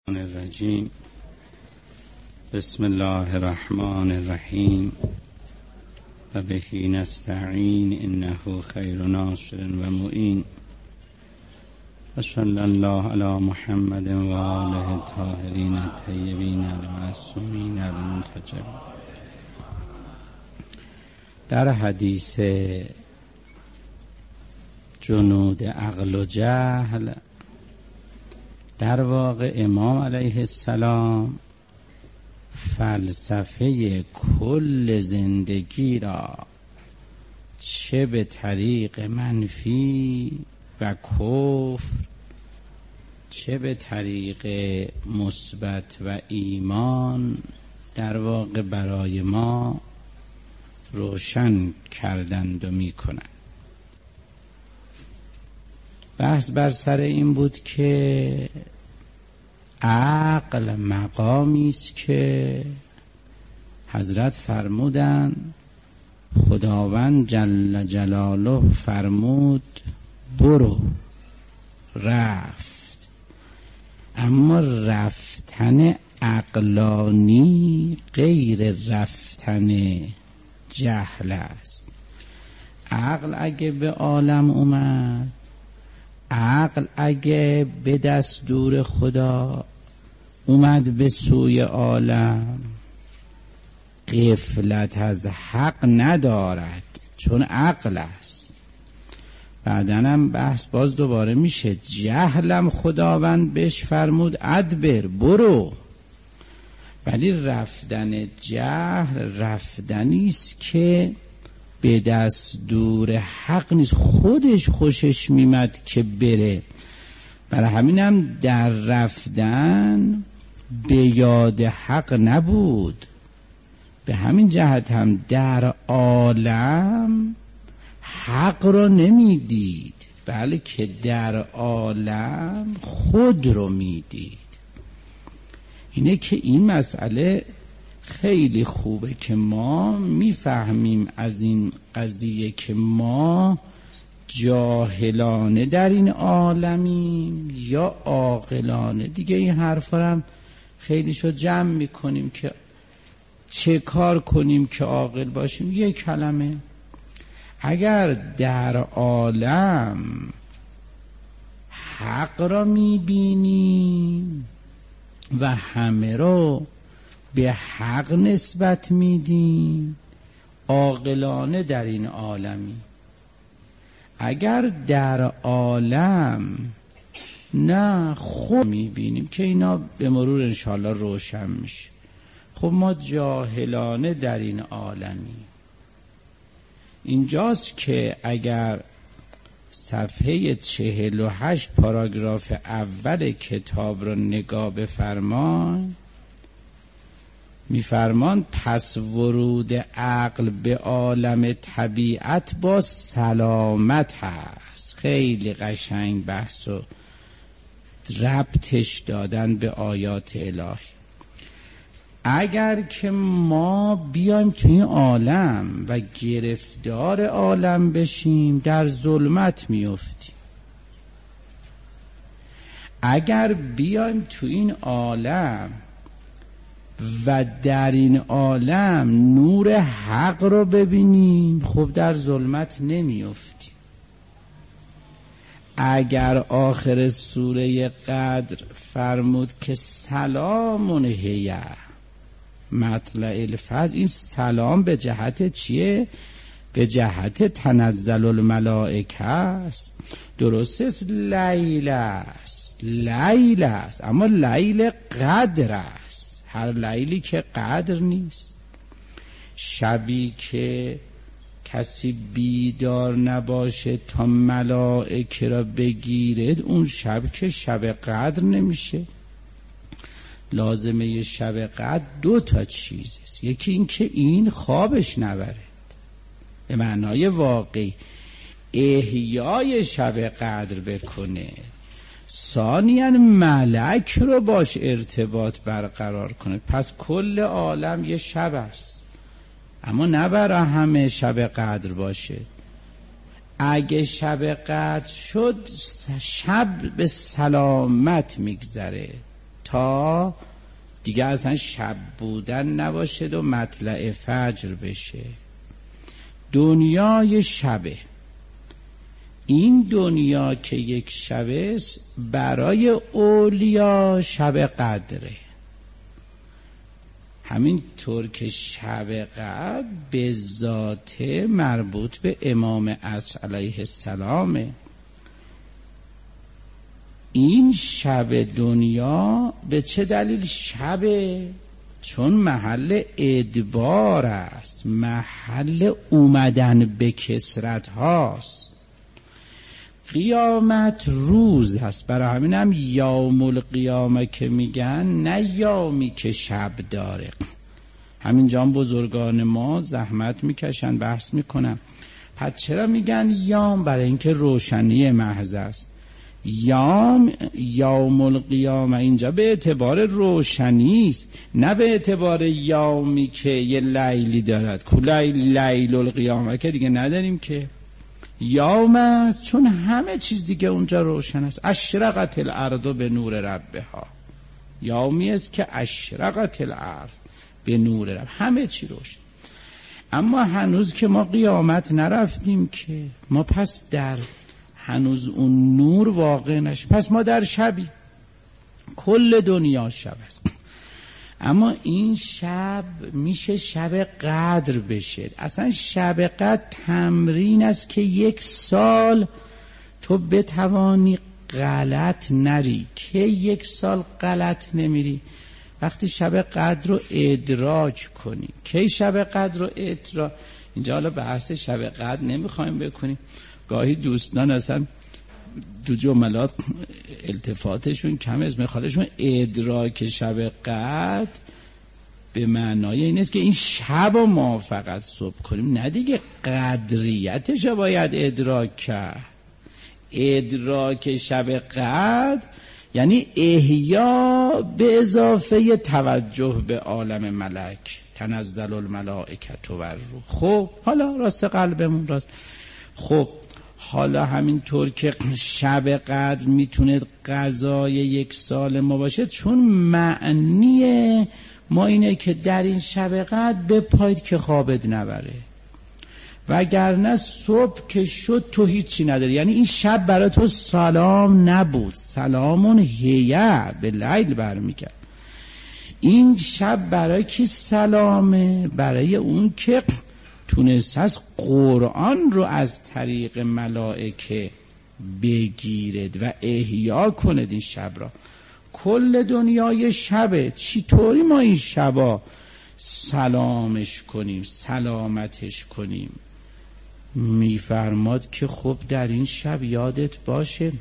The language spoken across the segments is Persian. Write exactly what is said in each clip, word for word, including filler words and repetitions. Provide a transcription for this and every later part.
الرجیم. بسم الله الرحمن الرحیم و بهی نستعین انه خیر ناصر و معین و صلی الله علی محمد و آله الطاهرین الطیبین المعصومین المنتجبین. در حدیث جنود عقل و جهل در واقع امام علیه السلام فلسفه کل زندگی را چه به طریق منفی و کفر چه به طریق مثبت و ایمان در واقع برای ما روشن کردند و می کنند. بحث بر سر این بود که عقل مقامی است که حضرت فرمودند، خداوند جل جلاله فرمود برو، رفت. اما رفتن عقلانی غیر رفتن جهل است. عقل اگه به عالم اومد، عقل اگه به دستور خدا اومد به سوی عالم، غفلت از حق ندارد، چون عقل است. بعدنم بحث باز دوباره میشه، جهلم خداوند بهش فرمود ادبر، برو. ولی رفتن جهل رفتنی است که به دستور حق نیست، خودش خوشش میمد که بره. برای همینم در رفتن به یاد حق نبود. به همین جهت هم در عالم حق رو نمیدید، بله که در عالم خود رو میدید. اینه که این مسئله خیلی خوبه که ما میفهمیم از این قضیه که ما جاهلانه در این عالمیم یا عاقلانه. دیگه این حرفا هم خیلی شو جمع میکنیم که چه کار کنیم که عاقل باشیم. یک کلمه، اگر در عالم حق را میبینیم و همه رو به حق نسبت میدیم، عاقلانه در این عالمی. اگر در عالم نه خود میبینیم که اینا به مرور انشاءالله روشن میشه، خب ما جاهلانه در این عالمی. اینجاست که اگر صفحه چهل و هشت پاراگراف اول کتاب رو نگاه بفرمان، میفرمان پس ورود عقل به عالم طبیعت با سلامت هست. خیلی قشنگ بحث و ربطش دادن به آیات الهی. اگر که ما بیایم توی این عالم و گرفتار عالم بشیم، در ظلمت میافتیم. اگر بیایم توی این عالم و در این عالم نور حق رو ببینیم، خب در ظلمت نمیافتیم. اگر آخر سوره قدر فرمود که سلام هی مطلع الفجر، این سلام به جهت چیه؟ به جهت تنزل الملائکه است. درست است لیل است، لیل است، اما لیل قدر است. هر لیلی که قدر نیست. شبی که کسی بیدار نباشه تا ملائکه را بگیرد، اون شب که شب قدر نمیشه. لازمه شب قدر دو تا چیز است. یکی این که این خوابش نبرد، به معنای واقعی احیای شب قدر بکنه. ثانیاً ملک رو باش ارتباط برقرار کنه. پس کل عالم یه شب است، اما نه برای همه شب قدر باشه. اگه شب قدر شد، شب به سلامت میگذره تا دیگه اصلا شب بودن نباشه و مطلع فجر بشه. دنیای شبه، این دنیا که یک شبه برای اولیا شب قدره. همین طور که شب قدر به ذات مربوط به امام عصر علیه السلامه. این شب دنیا به چه دلیل شبه؟ چون محل ادبار است، محل اومدن به کثرت هاست. قیامت روز هست، برای همین هم یوم القیامه که میگن، نه یومی که شب داره. همینجا هم بزرگان ما زحمت میکشن بحث میکنن پس چرا میگن یوم؟ برای اینکه روشنی محض است. یوم یوم القیامه اینجا به اعتبار روشنی است، نه به اعتبار یومی که یه لیلی دارد. کلای لیل القیامه که دیگه نداریم که. یوم است چون همه چیز دیگه اونجا روشن است. اشرقت الارض به نور ربها، یومی است که اشرقت الارض به نور رب، همه چی روشن. اما هنوز که ما قیامت نرفتیم که، ما پس در هنوز اون نور واقع نشه، پس ما در شبی، کل دنیا شب است. اما این شب میشه شب قدر بشه. اصلا شب قدر تمرین است که یک سال تو بتوانی غلط نری. که یک سال غلط نمیری وقتی شب قدر رو ادراک کنی. کی شب قدر رو ادراک؟ اینجا حالا بحث شب قدر نمیخوایم بکنیم. گاهی دوستان اصلا دو جملات التفاتشون کم از میخوالشون ادراک شب قدر به معنای این است که این شب رو ما فقط صبح کنیم، نه دیگه قدریتش رو باید ادراک کرد. ادراک شب قدر یعنی احیا به اضافه توجه به عالم ملک، تنزل الملائکه و الروح. خب حالا راست قلبمون راست. خب حالا همین طور که شب قدر میتونه قضای یک سال ما باشه، چون معنی ما اینه که در این شب قدر بپایید که خوابت نبره، وگرنه صبح که شد تو هیچی نداری. یعنی این شب برای تو سلام نبود، سلامون هیه به لیل برمیگرد. این شب برای کی سلامه؟ برای اون که تونست از قرآن رو از طریق ملائکه بگیرد و احیا کند این شب را. کل دنیای شبه. چی طوری ما این شبا سلامش کنیم، سلامتش کنیم؟ میفرماد که خب در این شب یادت باشه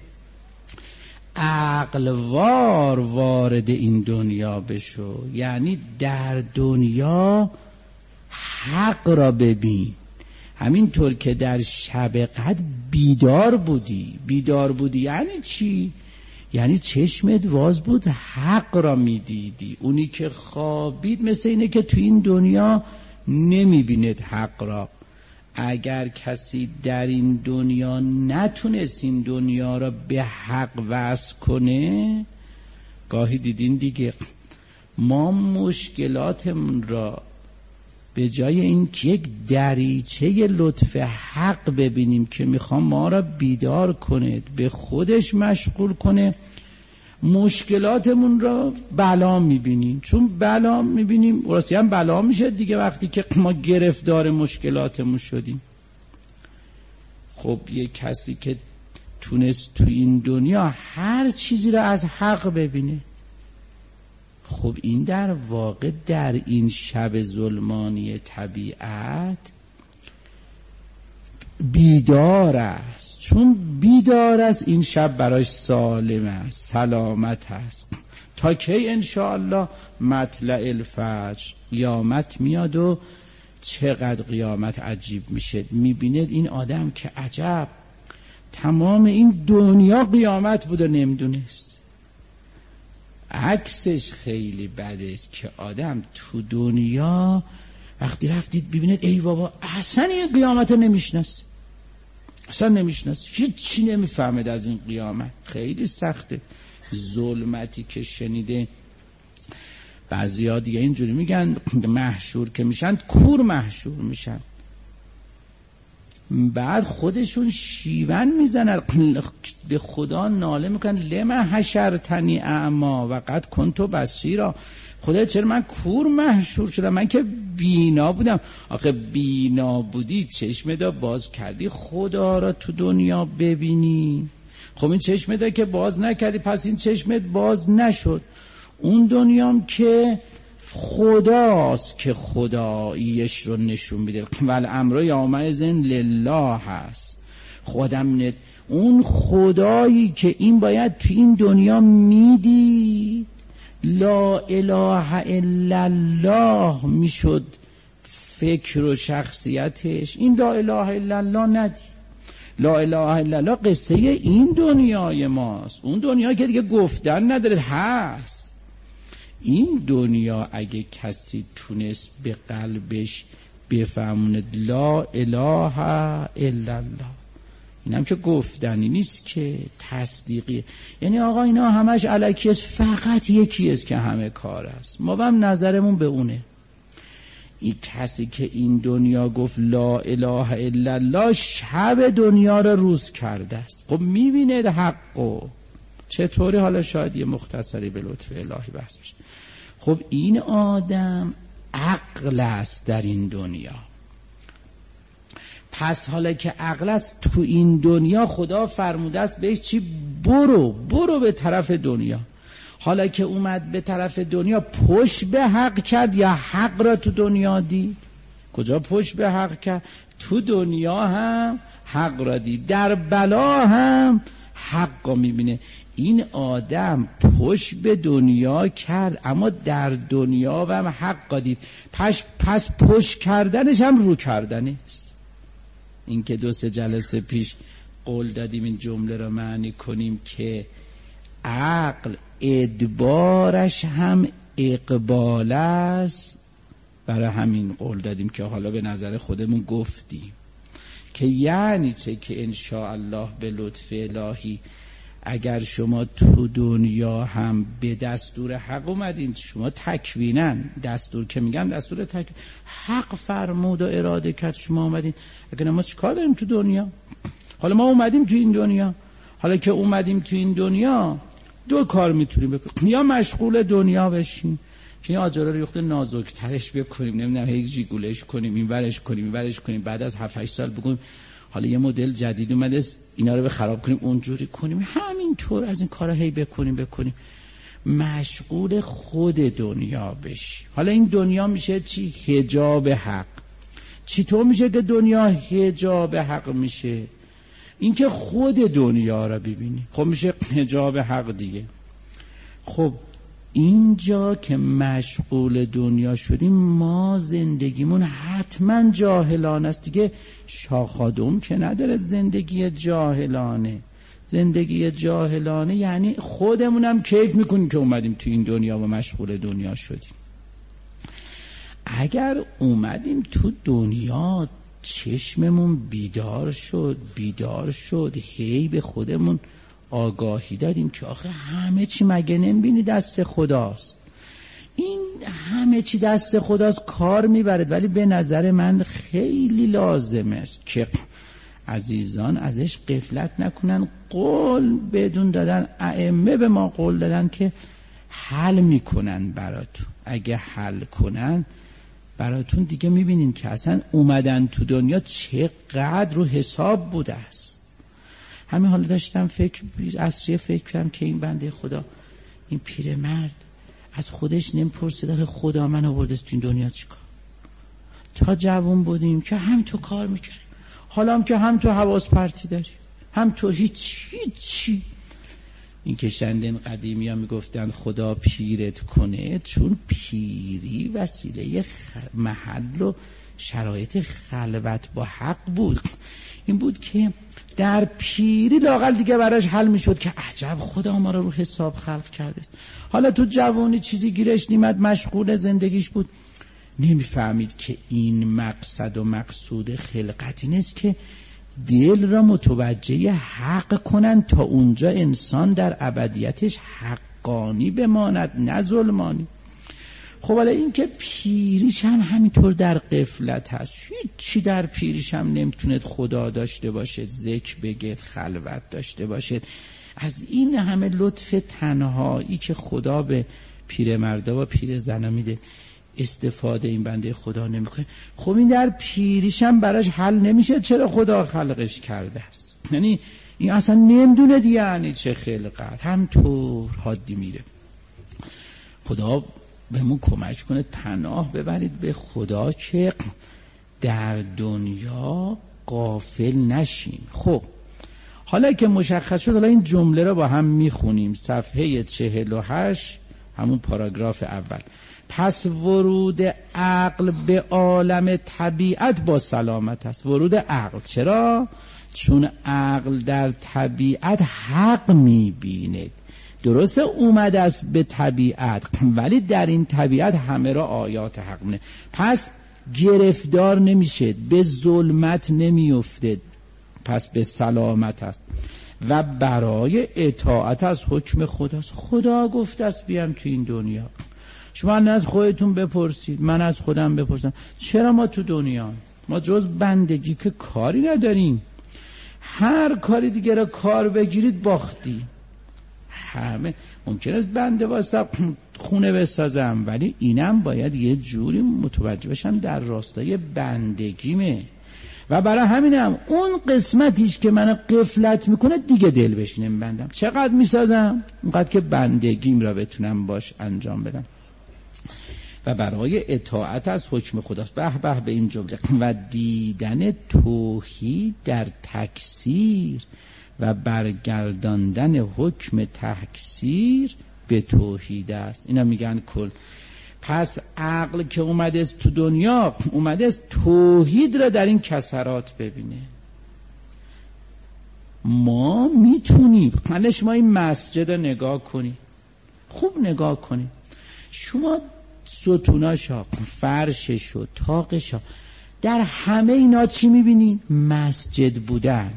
عقلوار وارد این دنیا بشو. یعنی در دنیا حق را ببین. همینطور که در شب قدر بیدار بودی. بیدار بودی یعنی چی؟ یعنی چشمت واز بود، حق را میدیدی. اونی که خوابید مثل اینه که تو این دنیا نمیبیند حق را. اگر کسی در این دنیا نتونست این دنیا را به حق وصل کنه، گاهی دیدین دیگه ما مشکلاتمون را به جای این که یک دریچه لطف حق ببینیم که میخوام ما را بیدار کنه، به خودش مشغول کنه، مشکلاتمون را بلا میبینیم. چون بلا میبینیم ورسی هم بلا میشه دیگه وقتی که ما گرفتار مشکلاتمون شدیم. خب یک کسی که تونست تو این دنیا هر چیزی را از حق ببینه، خب این در واقع در این شب ظلمانی طبیعت بیدار است. چون بیدار است این شب براش سالم است، سلامت است. تا کی انشاءالله؟ مطلع الفجر قیامت میاد و چقدر قیامت عجیب میشه. میبیند این آدم که عجب تمام این دنیا قیامت بود و نمیدونست. عکسش خیلی بده است که آدم تو دنیا وقتی رفتید ببینید ای بابا اصلا این قیامت رو نمیشناسه، اصلا نمیشناسه، هیچی نمیفهمد از این قیامت. خیلی سخته. ظلمتی که شنیده بعضیا دیگه اینجوری میگن محشور که میشن کور محشور میشن، بعد خودشون شیون میزنن به خدا ناله میکنن لما حشرتنی اعما و قد کنتو بصیرا، خدا چرا من کور محشور شدم، من که بینا بودم. آخه بینا بودی چشمت باز کردی خدا را تو دنیا ببینی، خب این چشمت که باز نکردی پس این چشمت باز نشد. اون دنیام که خداست که خداییش رو نشون میده، ول امر یومئذ لله هست. خودم اون خدایی که این باید تو این دنیا میدید لا اله الا الله میشد فکر و شخصیتش، این لا اله الا الله ندید. لا اله الا الله قصه این دنیای ماست، اون دنیا که دیگه گفتن نداره هست. این دنیا اگه کسی تونست به قلبش بفهموند لا اله الا الله، اینم که گفتنی نیست که تصدیقی، یعنی آقا اینا همش الکی است، فقط یکی است که همه کار است، ما هم نظرمون به اونه. این کسی که این دنیا گفت لا اله الا الله شب دنیا رو روز کرده است. خب میبینه حقو چطوری؟ حالا شاید یه مختصری به لطف الهی بحث بشه. خب این آدم عقل است در این دنیا، پس حالا که عقل است تو این دنیا خدا فرموده است بهش چی؟ برو برو به طرف دنیا. حالا که اومد به طرف دنیا پشت به حق کرد یا حق را تو دنیا دید؟ کجا پشت به حق کرد؟ تو دنیا هم حق را دید، در بلا هم حق را میبینه. این آدم پشت به دنیا کرد اما در دنیا هم حق را دید، پس, پس پشت کردنش هم رو کردنه است. این که دو سه جلسه پیش قول دادیم این جمله را معنی کنیم که عقل ادبارش هم اقبال است، برای همین قول دادیم که حالا به نظر خودمون گفتیم که یعنی چه که انشاءالله به لطف الهی اگر شما تو دنیا هم به دستور حق اومدین، شما تکوینن دستور که میگم دستور تک حق فرمود و اراده کرد شما اومدین، اگر ما چیکار داریم تو دنیا؟ حالا ما اومدیم تو این دنیا، حالا که اومدیم تو این دنیا دو کار میتونیم بکنیم، یا مشغول دنیا بشیم که این آجرا رو یخته نازکترش بکنیم، نمیدونم هی جیگولش کنیم، این ورش کنیم این ورش کنیم، بعد از هفت هشت سال بگیم حالا یه مدل جدید اومده اینا رو به خراب کنیم اونجوری کنیم، همینطور از این کارا هی بکنیم بکنیم مشغول خود دنیا بشی. حالا این دنیا میشه چی؟ حجاب حق. چطور میشه که دنیا حجاب حق میشه؟ این که خود دنیا را ببینی، خب میشه حجاب حق دیگه. خب اینجا که مشغول دنیا شدیم ما زندگیمون حتما جاهلانه است دیگه، شاخادم که نداره زندگی جاهلانه. زندگی جاهلانه یعنی خودمونم کیف میکنیم که اومدیم تو این دنیا و مشغول دنیا شدیم. اگر اومدیم تو دنیا چشممون بیدار شد بیدار شد هی به خودمون آگاهی داریم که آخه همه چی مگه نمیبینی دست خداست؟ این همه چی دست خداست، کار میبرد، ولی به نظر من خیلی لازم است که عزیزان ازش غفلت نکنن. قول بدون دادن، ائمه به ما قول دادن که حل میکنن براتون، اگه حل کنن براتون دیگه میبینین که اصلا اومدن تو دنیا چقدر رو حساب بوده است. همین حالا داشتم فکر عصریه فکر کردم که این بنده خدا این پیرمرد از خودش نمیپرسید خدا من آورده تو این دنیا چیکار؟ تا جوان بودیم که هم تو کار میکردیم، حالا هم که هم تو حواس پرتی داری، هم تو هیچ هیچی. این که شندن قدیمی ها میگفتن خدا پیرت کنه، چون پیری وسیله خ... محل و شرایط خلوت با حق بود. این بود که در پیری لااقل دیگه براش حل میشد که عجب خدا ما رو رو حساب خلق کرده است. حالا تو جوانی چیزی گیرش نیمد، مشغول زندگیش بود، نمیفهمید که این مقصد و مقصود خلقت این است که دل را متوجه حق کنن تا اونجا انسان در ابدیتش حقانی بماند نه ظلمانی. خب حالا این که پیریش هم همینطور در غفلت هست، هیچی در پیریش هم نمیتونه خدا داشته باشه، ذکر بگه، خلوت داشته باشه. از این همه لطف تنهایی که خدا به پیرمردا و پیر زنا میده استفاده این بنده خدا نمیکنه. خب این در پیریش هم براش حل نمیشه چرا خدا خلقش کرده است. یعنی این اصلا نمیدونه دیگه یعنی چه خلقت، همطور حادی میره. خدا بهمون کمک کنه پناه ببرید به خدا که در دنیا غافل نشیم. خب حالا که مشخص شد، حالا این جمله رو با هم میخونیم، صفحه چهل و هشت، همون پاراگراف اول. پس ورود عقل به عالم طبیعت با سلامت است. ورود عقل چرا؟ چون عقل در طبیعت حق میبیند. درسته اومده است به طبیعت، ولی در این طبیعت همه را آیات حق میبیند. پس گرفتار نمیشه، به ظلمت نمیفته، پس به سلامت است و برای اطاعت از حکم خداست. خدا گفته است بیام تو این دنیا. شما از خودتون بپرسید، من از خودم بپرسم، چرا ما تو دنیا؟ ما جز بندگی که کاری نداریم. هر کاری دیگه را کار بگیرید باختی. همه ممکن است بنده واسه خونه بسازم، ولی اینم باید یه جوری متوجه بشم در راستای بندگیمه. و برای همینم اون قسمتیش که من غفلت میکنه دیگه دل بشینم بندم. چقدر میسازم؟ اونقدر که بندگیم را بتونم باش انجام بدم. و برای اطاعت از حکم خداست. به به به این جمله. و دیدن توحید در تکثیر و برگرداندن حکم تکثیر به توحید است. اینا میگن کل. پس عقل که اومده است تو دنیا، اومده است توحید را در این کسرات ببینه. ما میتونیم، حالا شما این مسجد رو نگاه کنی، خوب نگاه کنی، شما ستوناشا، فرششو، طاقشا، در همه اینا چی میبینی؟ مسجد بودن.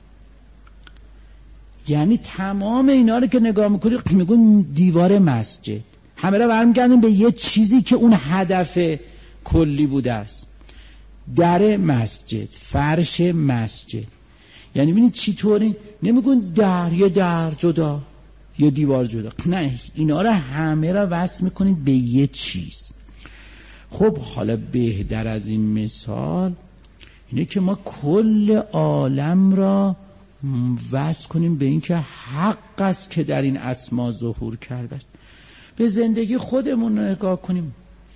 یعنی تمام اینا رو که نگاه میکنی میگون دیوار مسجد. همه را برمیگردیم به یه چیزی که اون هدف کلی بوده است. در مسجد، فرش مسجد. یعنی ببینید چطوری نمیگون در یه در جدا، یه دیوار جدا. نه، اینا را همه را وصل میکنید به یه چیز. خب حالا بهتر از این مثال اینه که ما کل عالم را وصل کنیم به این که حق است که در این اسما ظهور کرده است. به زندگی خودمون نگاه کنیم.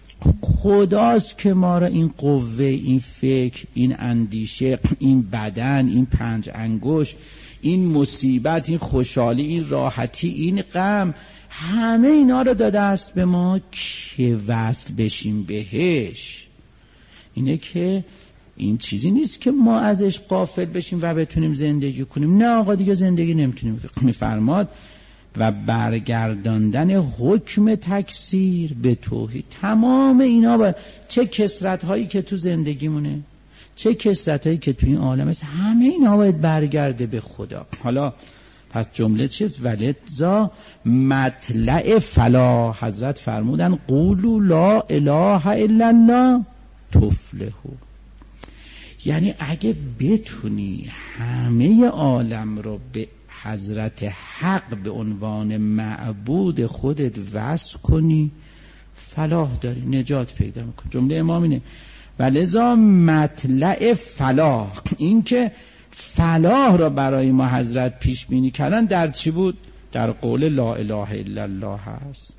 خداست که ما را این قوه، این فکر، این اندیشه، این بدن، این پنج انگشت، این مصیبت، این خوشحالی، این راحتی، این غم، همه اینا رو داده است به ما که وصل بشیم بهش. اینه که این چیزی نیست که ما ازش غافل بشیم و بتونیم زندگی کنیم. نه آقا دیگه زندگی نمیتونیم. میفرماد و برگرداندن حکم تکثیر به توحید. تمام اینا با چه کثرت هایی که تو زندگیمونه، چه کثرت هایی که تو این عالم است، همه اینا باید برگرده به خدا. حالا پس جمله چیست؟ ولذا مطلع فلاح. حضرت فرمودن قولوا لا اله الا الله تفلحوا. یعنی اگه بتونی همه عالم رو به حضرت حق به عنوان معبود خودت وصل کنی، فلاح داری، نجات پیدا میکنی. جمله امام اینه ولذا مطلع فلاح. این که فلاح را برای ما حضرت پیش بینی کردن در چی بود؟ در قول لا اله الا الله هست.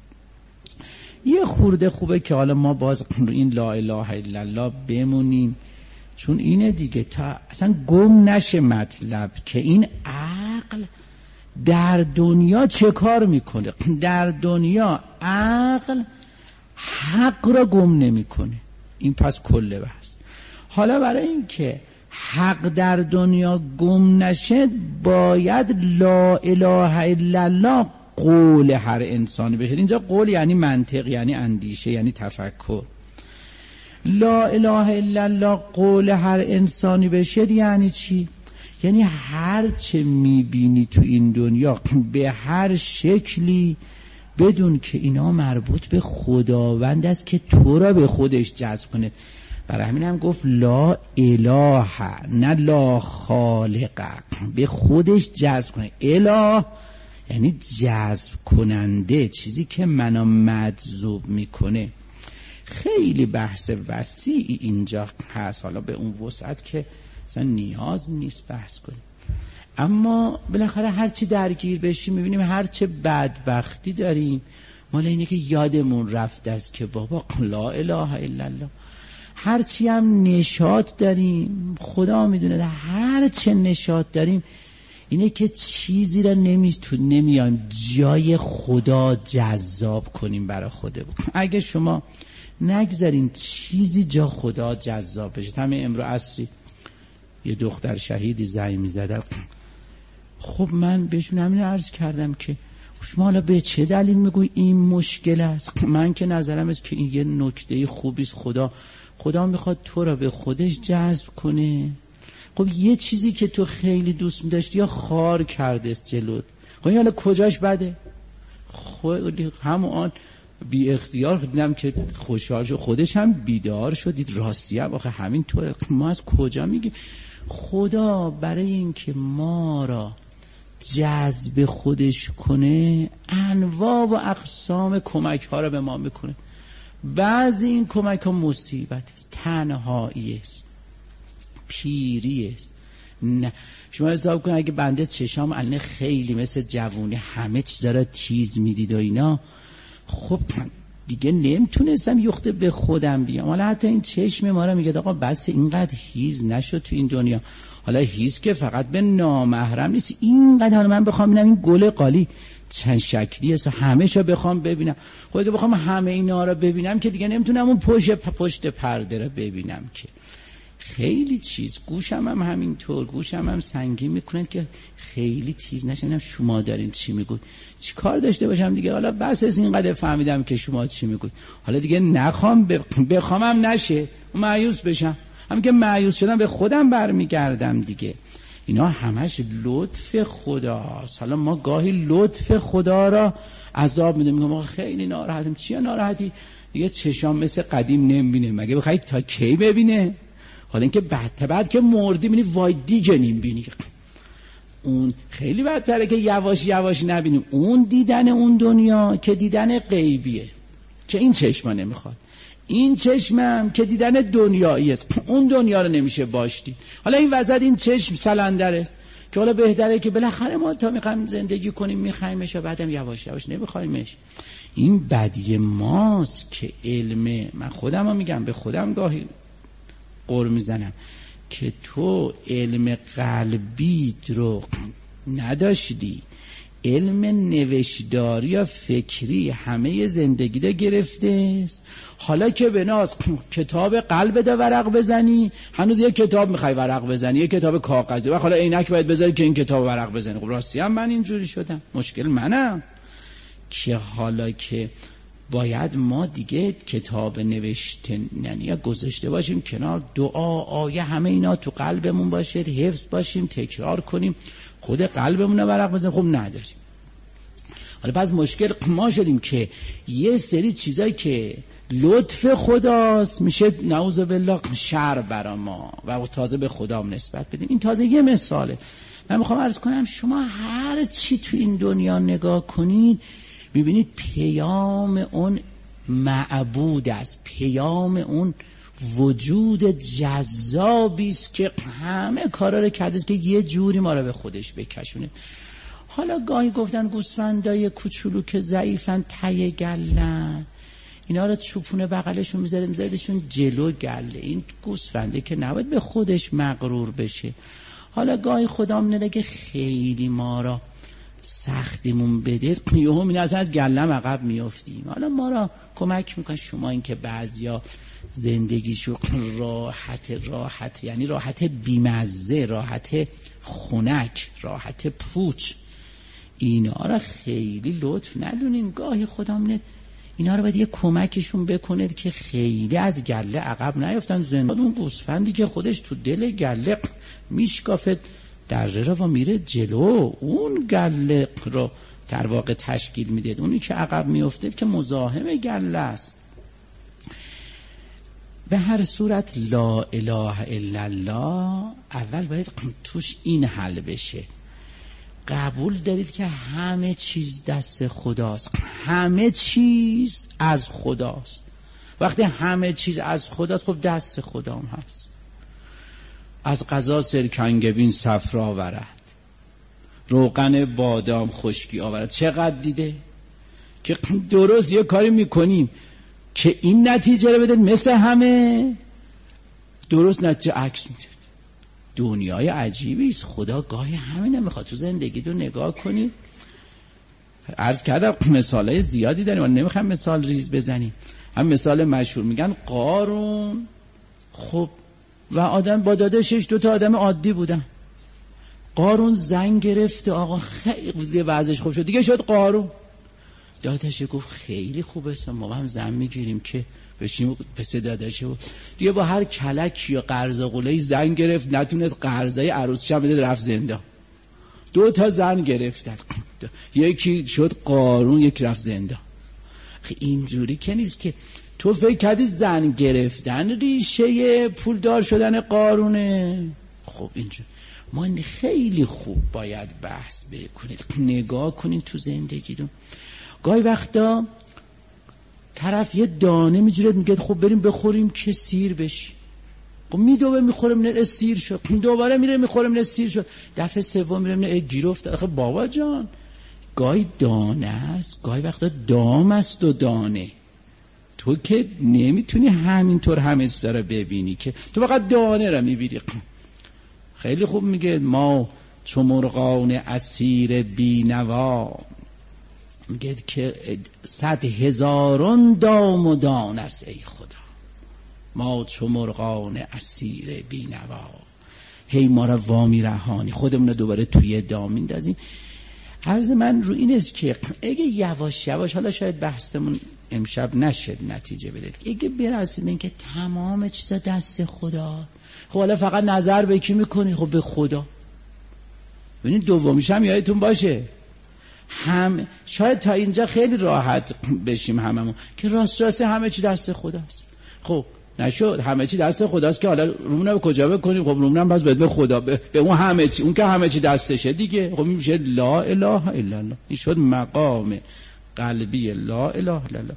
یه خورده خوبه که حالا ما باز این لا اله الا الله بمونیم، چون اینه دیگه، تا اصلا گم نشه مطلب که این عقل در دنیا چه کار میکنه. در دنیا عقل حق را گم نمیکنه. این پس کله بحث. حالا برای این که حق در دنیا گم نشه باید لا اله الا الله قول هر انسانی بشه. اینجا قول یعنی منطق، یعنی اندیشه، یعنی تفکر. لا اله الا الله قول هر انسانی بشه یعنی چی؟ یعنی هر چه میبینی تو این دنیا به هر شکلی بدون که اینا مربوط به خداوند است که تو را به خودش جذب کنه. برای همین هم گفت لا اله نه لا خالق، به خودش جذب کنه. اله یعنی جذب کننده، چیزی که منو مجذوب میکنه. خیلی بحث وسیعی اینجا هست، حالا به اون وسعت که اصلا نیاز نیست بحث کنیم. اما بالاخره هرچی درگیر بشیم میبینیم هرچه بدبختی داریم مال اینه که یادمون رفته است که بابا لا اله الا الله. هرچی هم نشاط داریم خدا میدونه، هرچه نشاط داریم اینه که چیزی را نمیتون نمیایم جای خدا جذاب کنیم برای خودمون. اگه شما نگذارین چیزی جا خدا جذاب بشه. همین امروز عصری یه دختر شهیدی زنگ میزدم، خب من بهشون همین عرض کردم که شما حالا به چه دلیل میگوی این مشکل است؟ من که نظرم است که این یه نکته خوبی است. خدا خدا میخواد تو را به خودش جذب کنه. خب یه چیزی که تو خیلی دوست می‌داشتی یا خار کرده است جلوت، خب این حالا کجاش بده؟ خب همون بی اختیار دیدم که خوشحال شد، خودش هم بیدار شد، دید راستی هم آخه همین طوره. ما از کجا میگیم؟ خدا برای این که ما را جذب خودش کنه انواع و اقسام کمک ها را به ما میکنه. بعضی این کمک ها مصیبت است، تنهایی است، پیری است. نه شما حساب کن اگه بنده چشام الان خیلی مثل جوونی همه چیزا را تیز میدید و اینا، خب دیگه نمیتونستم یخته به خودم بیام. حالا حتی این چشم ما را میگه آقا بس اینقدر هیز نشد تو این دنیا. حالا هیز که فقط به نامحرم نیست، اینقدر حالا من بخوام ببینم این گل قالی چند شکلی است همه شو بخوام ببینم، خب اگه بخوام همه اینا رو ببینم که دیگه نمیتونم اون پشت پشت پرده رو ببینم که. خیلی چیز گوشم هم همینطور، گوشم هم سنگین میکنن که خیلی تیز نشم. شما دارین چی میگوید؟ چی کار داشته باشم دیگه؟ حالا بس از اینقدر فهمیدم که شما چی میگوید، حالا دیگه نخوام بخوامم نشه مایوس بشم. هم که مایوس شدم به خودم برمیگردم دیگه. اینا همش لطف خداست. حالا ما گاهی لطف خدا را عذاب میدیم، میگم آقا خیلی ناراحتم. چیه ناراحتی؟ دیگه چشام مثل قدیم نمیبینه، مگه بخوای تا کی ببینه؟ حالا اینکه بعد تا بعد که مردی بینی وای دیگه نمیبینی، اون خیلی بدتره که یواش یواش نبینیم. اون دیدن اون دنیا که دیدن غیبیه که این چشما نمیخواد، این چشمم که دیدن دنیایی است، اون دنیا رو نمیشه باشتی. حالا این وسط این چشم سلندر است که حالا بهتره که بالاخره ما تا میخوایم زندگی کنیم میخوایمش و بعدم یواش یواش نمیخوایمش. این بدی ماست که علم، من خودم رو میگم به خودم گاهی قر میزنم که تو علم قلبی رو نداشتی، علم نوشداری یا فکری همه زندگی ده گرفته است. حالا که به ناز کتاب قلب ده ورق بزنی، هنوز یک کتاب میخوای ورق بزنی، یک کتاب کاغذی، و حالا عینک باید بذاری که این کتاب ورق بزنی. خب راستی هم من اینجوری شدم، مشکل منم که حالا که باید ما دیگه کتاب نوشتنی گذاشته باشیم کنار، دعا آیه همه اینا تو قلبمون باشه، حفظ باشیم، تکرار کنیم، خود قلبمون رو ورق بزنیم. خب نداریم. حالا پس مشکل ما شدیم که یه سری چیزایی که لطف خداست میشه نعوذ بالله شر برا ما و تازه به خدا نسبت بدیم. این تازه یه مثاله. من میخوام عرض کنم شما هر چی تو این دنیا نگاه کنید میبینید پیام اون معبود است، پیام اون وجود جذابی است که همه کارا رو کرده است که یه جوری ما رو به خودش بکشونه. حالا گاهی گفتن گوسفندای کوچولو که ضعیفن ته گلن، اینا رو چوپونه بغلشون میذاره میذاردشون جلو گله. این گوسفنده که نباید به خودش مغرور بشه. حالا گاهی خدا میده که خیلی ما را سختیمون بده، یهو می اصلا از گلم عقب میافتیم. حالا ما را کمک میکنه. شما این که بعضیا زندگیشو راحت راحت یعنی راحت بیمزه، راحت خنک، راحت پوچ، اینا را خیلی لطف ندونین. گاهی خدا میده اینا رو باید یه کمکشون بکنید که خیلی از گله عقب نیافتن. زندگی اون گوسفندی که خودش تو دل گله میشکافت دره رو و میره جلو، اون گله رو در واقع تشکیل میده. اونی که عقب میفته که مزاحم گله است. به هر صورت لا اله الا الله اول باید توش این حل بشه، قبول دارید که همه چیز دست خداست، همه چیز از خداست. وقتی همه چیز از خداست خب دست خدام هست. از قضا سرکنگبین صفرا آورد، روغن بادام خشکی آورد. چقدر دیده که درست یه کاری میکنیم که این نتیجه رو بده، مثل همه درست نتیجه عکس میده. دنیای عجیبی است. خدا گاهی همینه میخواد تو زندگی رو نگاه کنی. عرض کردم مثالای زیادی داریم، من نمیخوام مثال ریز بزنیم. هم مثال مشهور میگن قارون، خب و آدم با داداشش دو تا آدم عادی بودن. قارون زن گرفته، آقا خیلی وضعش خوب شد، دیگه شد قارون. داداش گفت خیلی خوبه، ما هم زن میگیریم که بشیم پس داداشه. و دیگه با هر کلکی یا قرض قله‌ای زن گرفت، نتونست قرضای عروسش هم بده، رفت زندان. دو تا زن گرفتن، یکی شد قارون، یکی رفت زندان. اینجوری که نیست که تو فکر کردی زن گرفتن ریشه پولدار شدن قارونه. خب اینجوری ما خیلی خوب باید بحث بکنید، نگاه کنید تو زندگیتون. گاهی وقتا طرف یه دانه میجوره میگه خب بریم بخوریم که سیر بشی. خب میدوه میخوره نه سیر شد، دوباره میره میخوره نه سیر شد، دفعه سوم میره نه گیر افتاد. خب بابا جان، گاهی دانه است، گاهی وقتا دام است و دانه. تو که نمیتونی همینطور همه چیزا رو ببینی، که تو فقط دانه رو میبینی. خیلی خوب میگه ما چو مرغان اسیر بینوا، میگه که صد هزاران دام و دان است ای خدا، ما چو مرغان اسیر بینوا. هی ما رو وامی رهانی، خودمون رو دوباره توی دام میندازیم. عرض من رو این است که اگه یواش یواش، حالا شاید بحثمون امشب نشد نتیجه بده، اگه برسیم این که تمام چیزا دست خدا، خب حالا فقط نظر به کی میکنی؟ خب به خدا. ببینید دومیش هم یادتون باشه، هم شاید تا اینجا خیلی راحت بشیم هممون که راست راست همه چی دست خداست. خب نشد همه چی دست خداست که حالا رومون رو کجا بکنیم؟ خب رومون هم بس به خدا، به, به اون همه چی، اون که همه چی دستشه دیگه. خب این میشه لا اله الا الله. این شد مقام قلبی لا اله الا الله.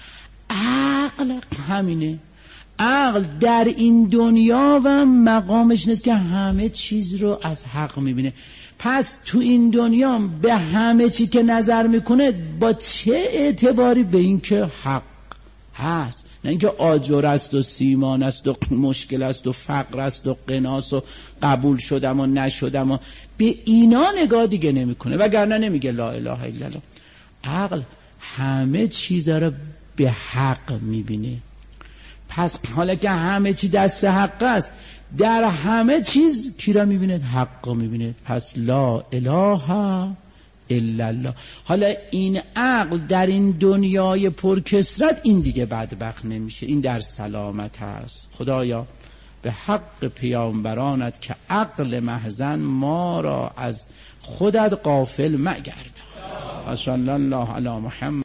عقل همینه. عقل در این دنیا و مقامش نیست که همه چیز رو از حق میبینه. پس تو این دنیا به همه چی که نظر میکنه با چه اعتباری به این که حق هست؟ نه اینکه آجر است و سیمان است و مشکل است و فقر است و قناس و قبول شدم و نشدم و به اینا نگاه دیگه نمیکنه، وگرنه نمیگه لا اله الا الله. عقل همه چیزا رو به حق میبینه. پس حالا که همه چی دست حق است، در همه چیز کی را میبینه؟ حق را میبینه. پس لا اله الا الله. حالا این عقل در این دنیای پرکثرت این دیگه بدبخت نمیشه، این در سلامت هست. خدایا به حق پیامبرانت که عقل محزن ما را از خودت غافل مگرد. و صلی الله علی محمد.